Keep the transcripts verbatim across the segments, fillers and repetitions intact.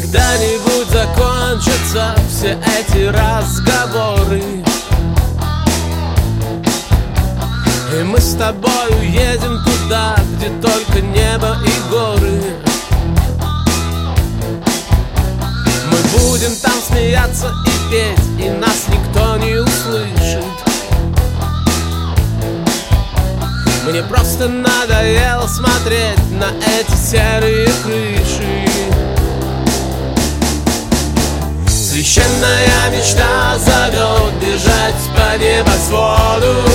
Когда-нибудь закончатся все эти разговоры, и мы с тобой уедем туда, где только небо и горы. Мы будем там смеяться и петь, и нас никто не услышит. Мне просто надоело смотреть на эти серые крыши. Священная мечта зовет бежать по небосводу.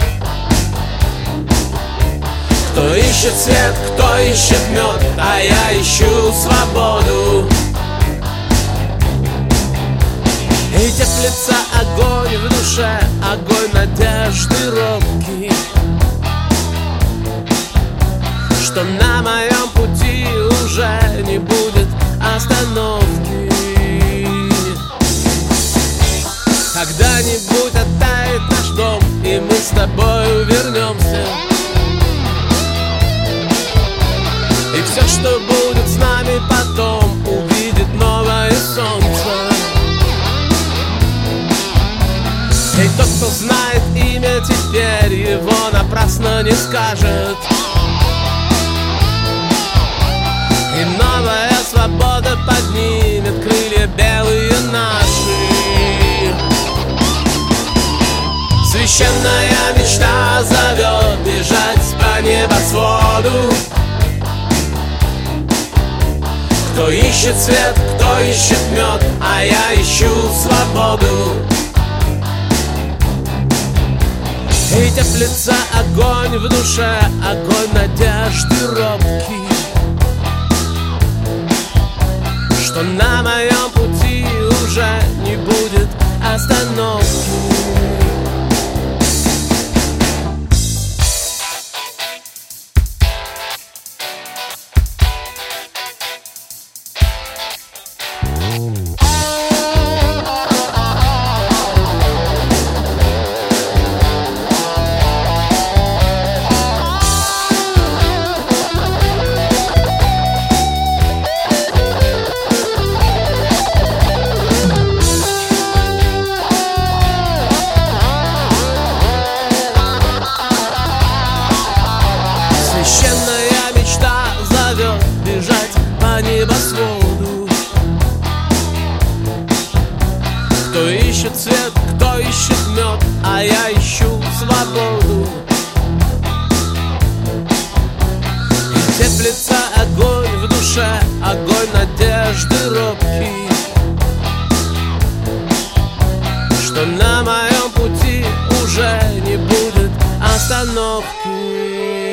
Кто ищет свет, кто ищет мед, а я ищу свободу. И теплится огонь в душе, огонь надежды робкий, что на моем пути уже не будет остановки. Когда-нибудь оттает наш дом, и мы с тобой вернемся. И все, что будет с нами потом, увидит новое солнце. И тот, кто знает имя теперь, его напрасно не скажет. И новая свобода поднимет крылья белые наши. Священная мечта зовет бежать по небосводу. Кто ищет свет, кто ищет мед, а я ищу свободу. И теплится огонь в душе, огонь надежды робкий, что на моем пути уже не будет остановки. Священная мечта зовет бежать по небосводу. Кто ищет свет, кто ищет мед, а я ищу свободу. И теплится огонь в душе, огонь надежды робкий, что на моем пути уже не будет остановки.